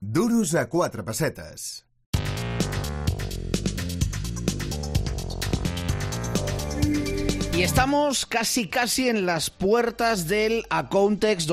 Duros a 4 pessetes. Y estamos casi en las puertas del Accountex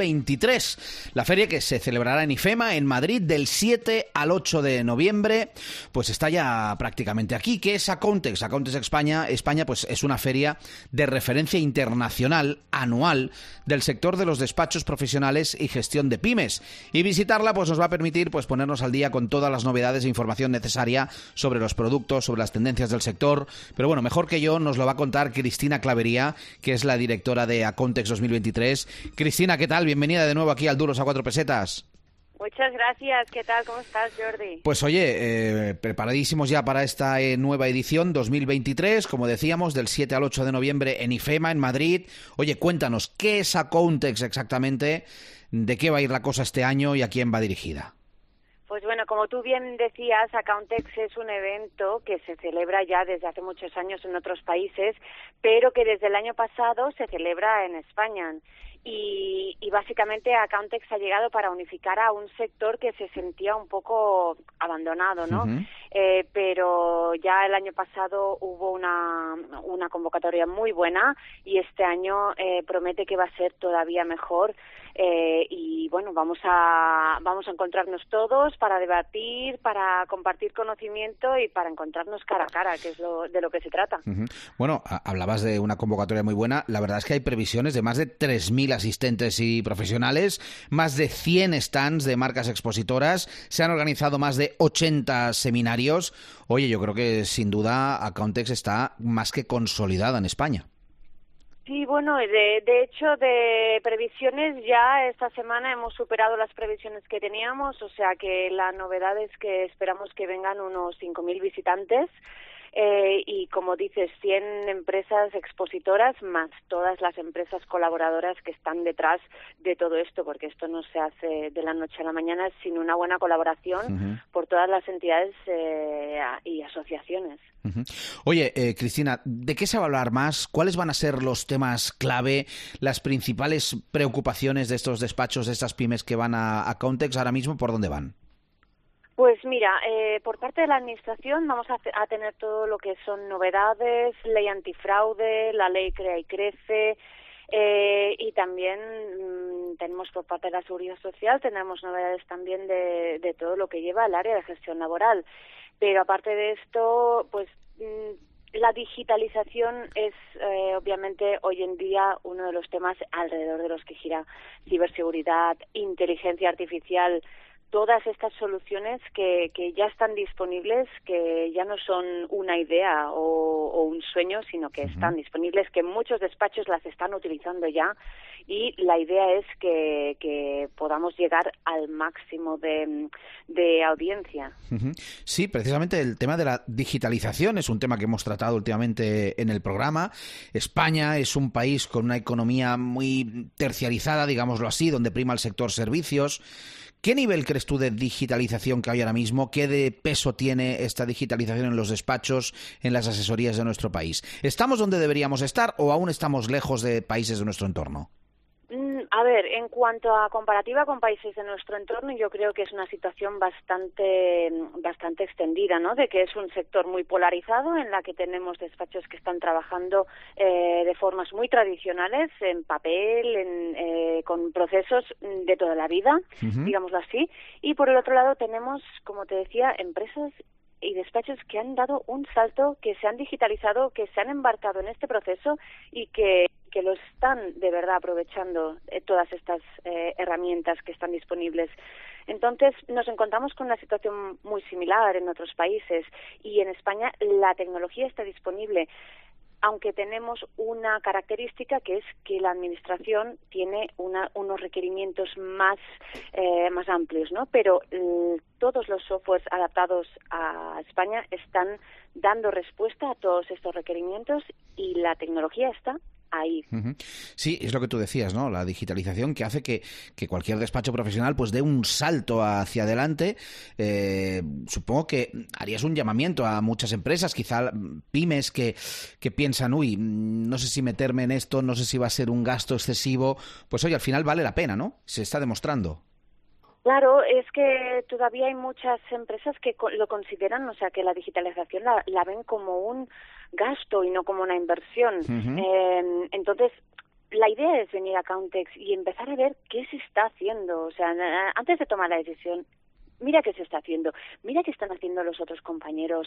2023, la feria que se celebrará en IFEMA, en Madrid, del 7 al 8 de noviembre, pues está ya prácticamente aquí. ¿Qué es Accountex? Accountex España, pues es una feria de referencia internacional anual del sector de los despachos profesionales y gestión de pymes. Y visitarla pues nos va a permitir pues ponernos al día con todas las novedades e información necesaria sobre los productos, sobre las tendencias del sector. Pero bueno, mejor que yo nos lo va a contar Cristina Clavería, que es la directora de Accountex 2023. Cristina, ¿qué tal? Bienvenida de nuevo aquí al Duros a 4 pesetas. Muchas gracias. ¿Qué tal? ¿Cómo estás, Jordi? Pues oye, preparadísimos ya para esta nueva edición 2023, como decíamos, del 7 al 8 de noviembre en IFEMA, en Madrid. Oye, cuéntanos, ¿qué es Accountex exactamente? ¿De qué va a ir la cosa este año y a quién va dirigida? Pues bueno, como tú bien decías, Accountex es un evento que se celebra ya desde hace muchos años en otros países, pero que desde el año pasado se celebra en España. Y básicamente Accountex ha llegado para unificar a un sector que se sentía un poco abandonado, ¿no? Uh-huh. Pero ya el año pasado hubo una convocatoria muy buena y este año promete que va a ser todavía mejor. Y bueno, vamos a encontrarnos todos para debatir, para compartir conocimiento y para encontrarnos cara a cara, que es de lo que se trata. Uh-huh. Bueno, hablabas de una convocatoria muy buena. La verdad es que hay previsiones de más de 3.000 asistentes y profesionales, más de 100 stands de marcas expositoras, se han organizado más de 80 seminarios. Oye, yo creo que sin duda Accountex está más que consolidada en España. Sí, bueno, de hecho, de previsiones ya esta semana hemos superado las previsiones que teníamos, o sea que la novedad es que esperamos que vengan unos 5.000 visitantes. Y como dices, 100 empresas expositoras más todas las empresas colaboradoras que están detrás de todo esto, porque esto no se hace de la noche a la mañana sin una buena colaboración uh-huh. por todas las entidades y asociaciones. Uh-huh. Oye, Cristina, ¿de qué se va a hablar más? ¿Cuáles van a ser los temas clave, las principales preocupaciones de estos despachos, de estas pymes que van a Accountex ahora mismo? ¿Por dónde van? Pues mira, por parte de la Administración vamos a tener todo lo que son novedades, ley antifraude, la ley Crea y Crece, y también tenemos por parte de la Seguridad Social, tenemos novedades también de todo lo que lleva el área de gestión laboral. Pero aparte de esto, pues la digitalización es obviamente hoy en día uno de los temas alrededor de los que gira ciberseguridad, inteligencia artificial. Todas estas soluciones que ya están disponibles, que ya no son una idea o un sueño, sino que están disponibles, que muchos despachos las están utilizando ya, y la idea es que podamos llegar al máximo de audiencia. Uh-huh. Sí, precisamente el tema de la digitalización es un tema que hemos tratado últimamente en el programa. España es un país con una economía muy terciarizada, digámoslo así, donde prima el sector servicios. ¿Qué nivel crees tú de digitalización que hay ahora mismo? ¿Qué de peso tiene esta digitalización en los despachos, en las asesorías de nuestro país? ¿Estamos donde deberíamos estar o aún estamos lejos de países de nuestro entorno? A ver, en cuanto a comparativa con países de nuestro entorno, yo creo que es una situación bastante extendida, ¿no? De que es un sector muy polarizado, en la que tenemos despachos que están trabajando de formas muy tradicionales, en papel, con procesos de toda la vida, uh-huh. digámoslo así. Y por el otro lado tenemos, como te decía, empresas y despachos que han dado un salto, que se han digitalizado, que se han embarcado en este proceso y que lo están de verdad aprovechando todas estas herramientas que están disponibles. Entonces, nos encontramos con una situación muy similar en otros países, y en España la tecnología está disponible, aunque tenemos una característica, que es que la Administración tiene unos requerimientos más amplios, ¿no? Pero todos los softwares adaptados a España están dando respuesta a todos estos requerimientos, y la tecnología está ahí. Uh-huh. Sí, es lo que tú decías, ¿no? La digitalización que hace que cualquier despacho profesional pues dé un salto hacia adelante. Supongo que harías un llamamiento a muchas empresas, quizá pymes que piensan, no sé si meterme en esto, no sé si va a ser un gasto excesivo. Pues oye, al final vale la pena, ¿no? Se está demostrando. Claro, es que todavía hay muchas empresas que lo consideran, o sea, que la digitalización la ven como un gasto y no como una inversión. Entonces, la idea es venir a Countex y empezar a ver qué se está haciendo. O sea, antes de tomar la decisión, mira qué se está haciendo, mira qué están haciendo los otros compañeros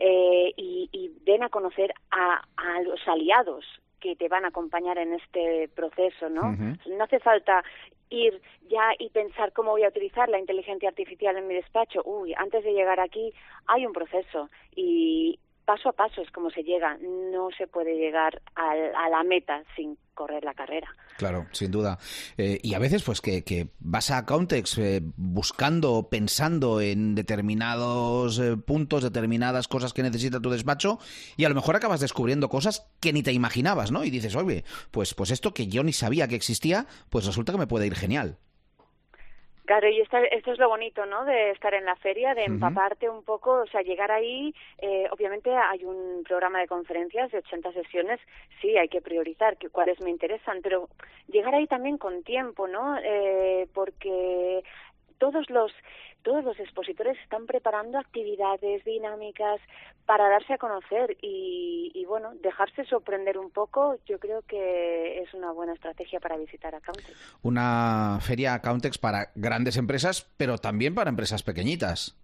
y ven a conocer a los aliados que te van a acompañar en este proceso, ¿no? No hace falta ir ya y pensar cómo voy a utilizar la inteligencia artificial en mi despacho. Antes de llegar aquí hay un proceso y paso a paso es como se llega. No se puede llegar a la meta sin correr la carrera. Claro, sin duda. Y a veces pues que vas a Countex buscando, pensando en determinados puntos, determinadas cosas que necesita tu despacho y a lo mejor acabas descubriendo cosas que ni te imaginabas, ¿no? Y dices, oye, pues esto que yo ni sabía que existía, pues resulta que me puede ir genial. Claro, y esto es lo bonito, ¿no?, de estar en la feria, de empaparte un poco, o sea, llegar ahí, obviamente hay un programa de conferencias de 80 sesiones, sí, hay que priorizar cuáles me interesan, pero llegar ahí también con tiempo, ¿no?, porque todos los expositores están preparando actividades dinámicas para darse a conocer y bueno, dejarse sorprender un poco, yo creo que es una buena estrategia para visitar a Countex. Una feria Countex para grandes empresas, pero también para empresas pequeñitas.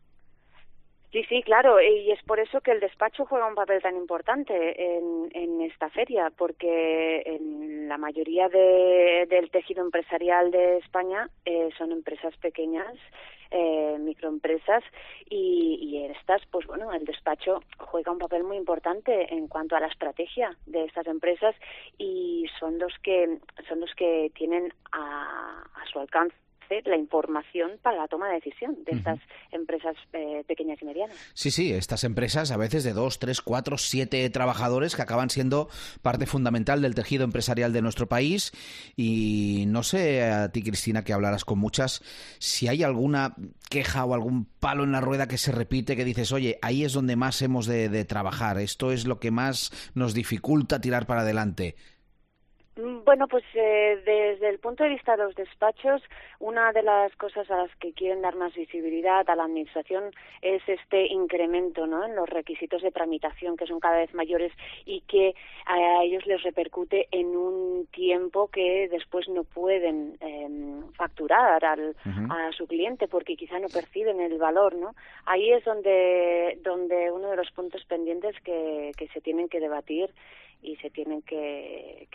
Sí, claro, y es por eso que el despacho juega un papel tan importante en esta feria, porque en la mayoría del tejido empresarial de España son empresas pequeñas, microempresas, y en estas, pues bueno, el despacho juega un papel muy importante en cuanto a la estrategia de estas empresas y son los que tienen a su alcance la información para la toma de decisión de estas empresas pequeñas y medianas. Sí, estas empresas a veces de 2, 3, 4, 7 trabajadores que acaban siendo parte fundamental del tejido empresarial de nuestro país y no sé a ti, Cristina, que hablarás con muchas, si hay alguna queja o algún palo en la rueda que se repite, que dices, oye, ahí es donde más hemos de trabajar, esto es lo que más nos dificulta tirar para adelante. Bueno, pues desde el punto de vista de los despachos, una de las cosas a las que quieren dar más visibilidad a la Administración es este incremento, ¿no?, en los requisitos de tramitación, que son cada vez mayores y que a ellos les repercute en un tiempo que después no pueden facturar a su cliente porque quizá no perciben el valor, ¿no? Ahí es donde uno de los puntos pendientes que se tienen que debatir y se tienen que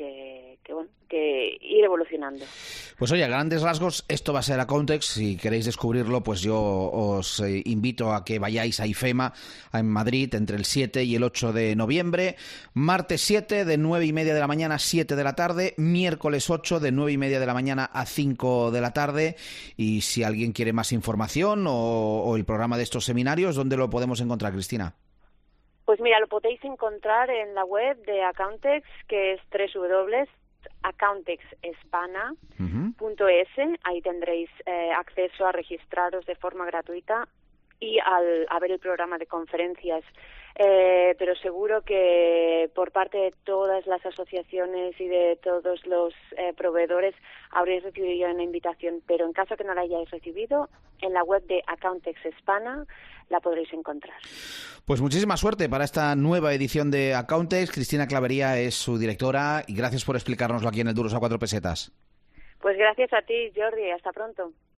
ir evolucionando. Pues oye, a grandes rasgos, esto va a ser a Countex. Si queréis descubrirlo, pues yo os invito a que vayáis a IFEMA en Madrid entre el 7 y el 8 de noviembre. Martes 7 de 9:30 de la mañana a 7 de la tarde. Miércoles 8 de 9:30 de la mañana a 5 de la tarde. Y si alguien quiere más información o el programa de estos seminarios, ¿dónde lo podemos encontrar, Cristina? Pues mira, lo podéis encontrar en la web de Accountex, que es www.accountexespana.es. Ahí tendréis acceso a registraros de forma gratuita y a ver el programa de conferencias. Pero seguro que por parte de todas las asociaciones y de todos los proveedores habréis recibido ya una invitación, pero en caso que no la hayáis recibido, en la web de Accountex Espana la podréis encontrar. Pues muchísima suerte para esta nueva edición de Accountex. Cristina Clavería es su directora y gracias por explicárnoslo aquí en el Duros a 4 Pesetas. Pues gracias a ti, Jordi. Hasta pronto.